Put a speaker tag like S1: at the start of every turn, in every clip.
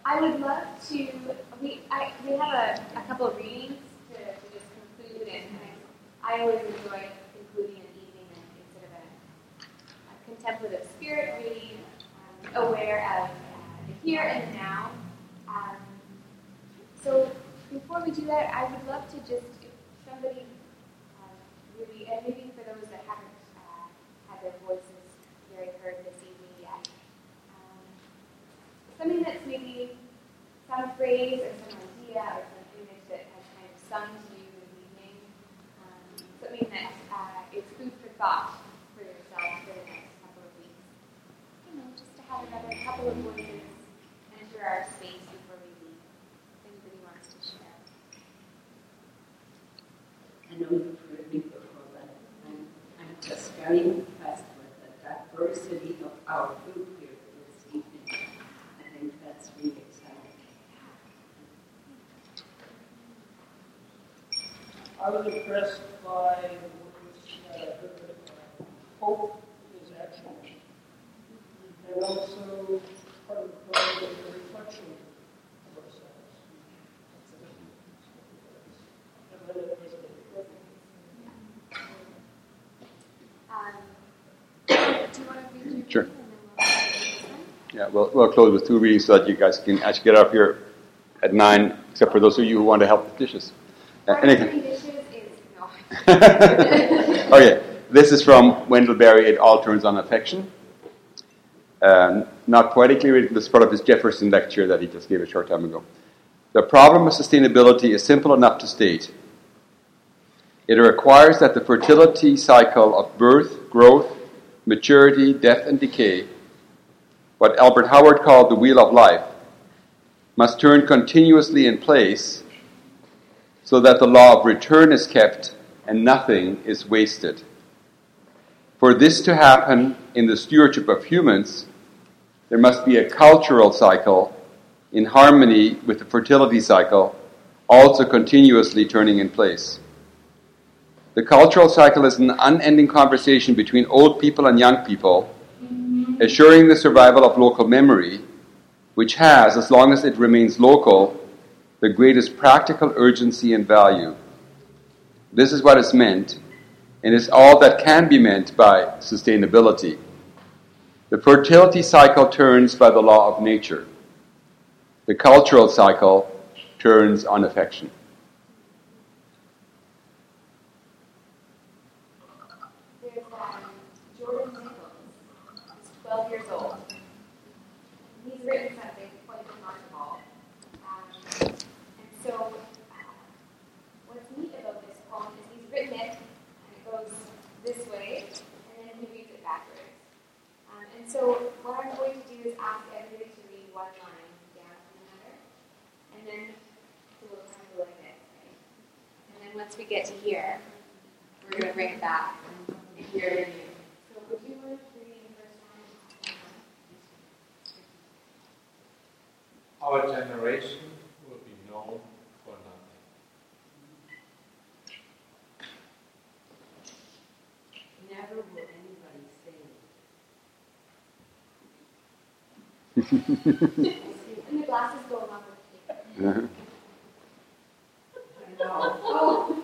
S1: I would love to. We have a couple of readings to just conclude, and I always enjoy concluding an evening in sort of a contemplative spirit, really aware of the here and the now. So before we do that, I would love to just, if somebody really, and maybe for those that haven't had their voices very heard this evening yet, something that's maybe some phrase or some idea or some image that has kind of sung to you in the evening, something that is food for thought for yourself for the next couple of weeks. You know, just to have another couple of voices enter our space before we leave. If anybody wants to share.
S2: I know you've heard me before, but I'm just very impressed with the diversity of our group here this evening. I think that's really exciting.
S3: I was impressed by the words hope is action. And also part of the program is the reflection of ourselves. And then it resonated.
S1: Do you want to read your
S4: Sure.
S1: reading and then
S4: Yeah, we'll close with 2 readings so that you guys can actually get up here at 9, except for those of you who want to help with dishes.
S1: Anything? Dishes is no.
S4: Okay, this is from Wendell Berry, It All Turns on Affection. Not poetically written, this is part of his Jefferson lecture that he just gave a short time ago. The problem of sustainability is simple enough to state. It requires that the fertility cycle of birth, growth, maturity, death, and decay, what Albert Howard called the wheel of life, must turn continuously in place so that the law of return is kept and nothing is wasted. For this to happen in the stewardship of humans, there must be a cultural cycle in harmony with the fertility cycle, also continuously turning in place. The cultural cycle is an unending conversation between old people and young people, assuring the survival of local memory, which has, as long as it remains local, the greatest practical urgency and value. This is what is meant, and is all that can be meant by sustainability. The fertility cycle turns by the law of nature. The cultural cycle turns on affection.
S1: There's Jordan Nichols, who's 12 years old. He's written something quite remarkable. And so, what's neat about this poem is he's written it, and it goes this way, and then he reads it backwards. And so, what I'm going to do is ask everybody to read one line down from another, and then it will kind of go like this, right? And then once we get to here, we're going to bring it back and hear it again. So, would you want to read the first line?
S5: Our generation will be known for nothing.
S2: Never will anybody say
S1: And the glasses go along with the paper.
S2: no.
S1: Oh!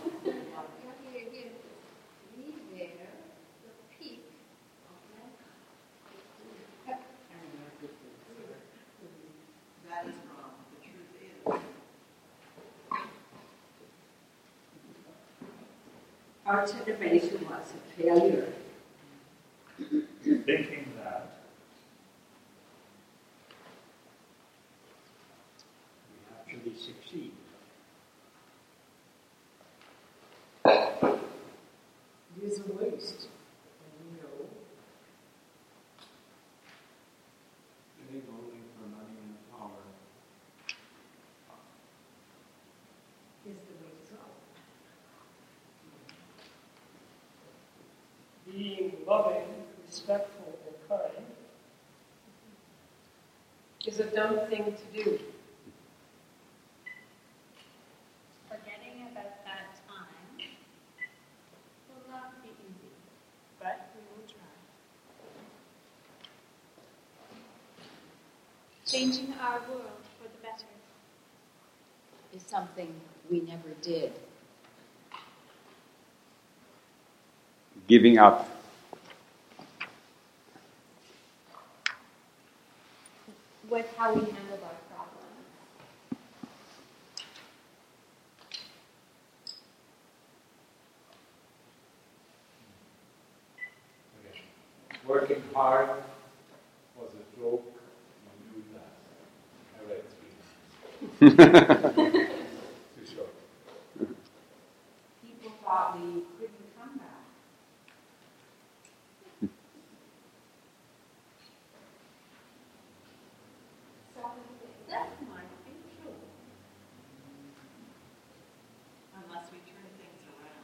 S2: That is wrong. The truth is, our generation was a failure.
S5: Thinking that we actually succeed.
S3: It is a waste. And we know
S5: Living only for money and power.
S2: Is the way to go.
S3: being loving, respectful, and kind is a dumb thing to do.
S6: Forgetting about that time will not be easy, but we will try. Changing our world for the
S2: is something we never did?
S4: Giving up.
S1: With how we handle our problems.
S5: Okay. Working hard was a joke. You knew that. I read 3 times. Too short.
S2: People thought we couldn't come back. That might be true. Unless we turn things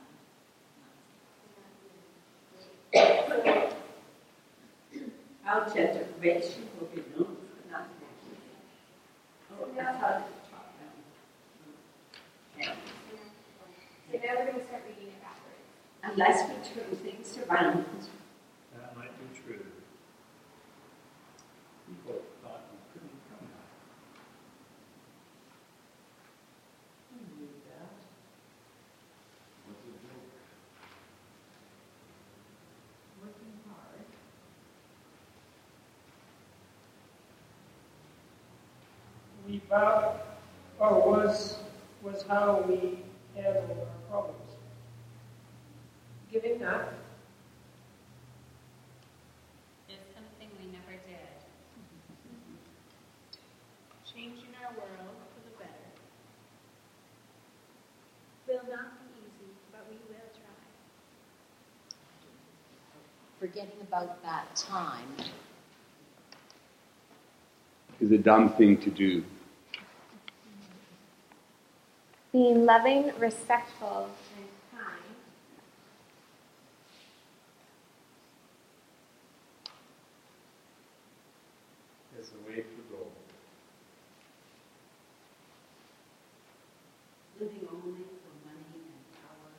S2: around. Our generation will be known for nothing. Oh, that's how to talk about it.
S1: So now we're going to start reading it backwards.
S2: Unless we turn things around.
S5: That might be true. People thought you couldn't come back.
S2: Who knew that?
S5: It was a joke.
S2: Working hard.
S3: We found, or was how we handled our problems.
S2: Giving up.
S6: Is something we never did. Changing our world for the better. Will not be easy, but we will try.
S2: Forgetting about that time.
S4: Is a dumb thing to do.
S1: Being loving, respectful, and kind.
S5: Is the way to go.
S2: Living only for money and power.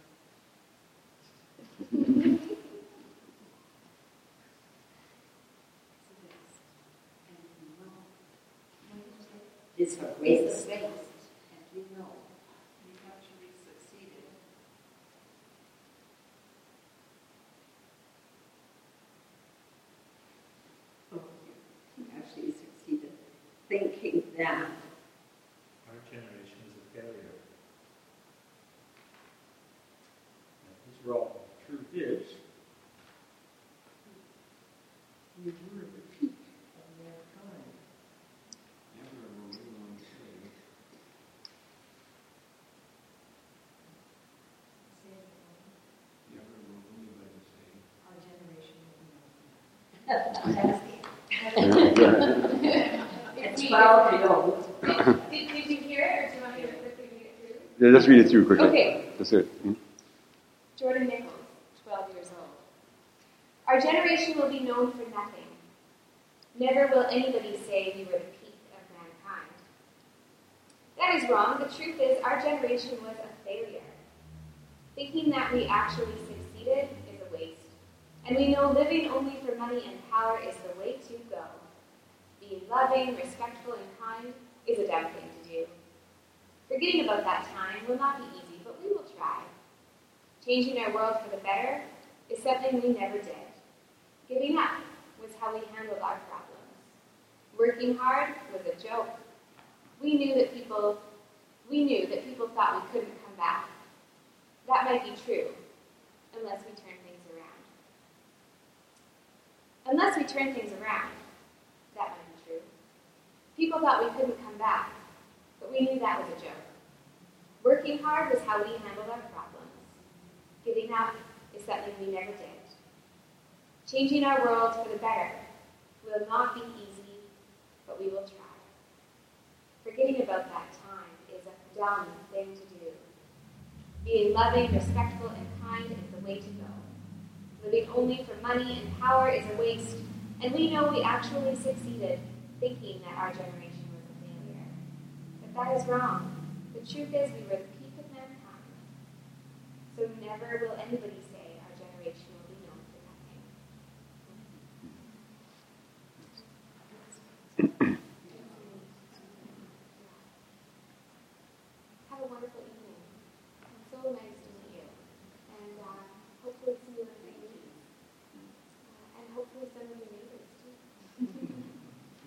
S2: It's a waste, and we know we actually succeeded. We actually succeeded, thinking that
S5: Our generation is a failure. That was wrong. Truth is,
S2: we were the peak of mankind.
S5: never will anyone say, never will anybody say,
S2: Our generation
S1: It's
S2: 12-year-old.
S1: Did you hear it, or do you want me to quickly read it through?
S4: Yeah, let's read it through quickly.
S1: Okay.
S4: That's it.
S1: Jordan Nichols, 12 years old. Our generation will be known for nothing. Never will anybody say we were the peak of mankind. That is wrong. The truth is, our generation was a failure. Thinking that we actually succeeded is a waste. And we know living only for money and power is the way to go. Being loving, respectful, and kind is a dumb thing to do. Forgetting about that time will not be easy, but we will try. Changing our world for the better is something we never did. Giving up was how we handled our problems. Working hard was a joke. We knew that people thought we couldn't come back. That might be true, unless we turn things around. Unless we turn things around, that might be true. People thought we couldn't come back, but we knew that was a joke. Working hard was how we handled our problems. Giving up is something we never did. Changing our world for the better will not be easy, but we will try. Forgetting about that time is a dumb thing to do. Being loving, respectful, and kind is the way to go. Living only for money and power is a waste, and we know we actually succeeded, thinking that our generation was a failure. But that is wrong. The truth is we were the peak of mankind. So never will anybody say our generation will be known for nothing.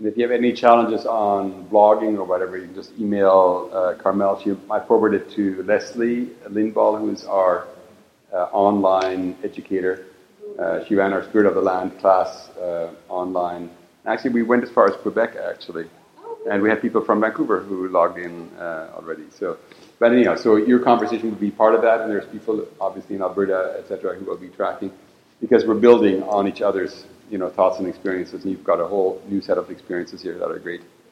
S4: And if you have any challenges on blogging or whatever, you can just email Carmel. I forward it to Leslie Lindball, who is our online educator. She ran our Spirit of the Land class online. Actually, we went as far as Quebec, actually. And we had people from Vancouver who logged in already. So, but anyhow, so your conversation will be part of that, and there's people, obviously, in Alberta, etc., who will be tracking, because we're building on each other's, thoughts and experiences, and you've got a whole new set of experiences here that are great.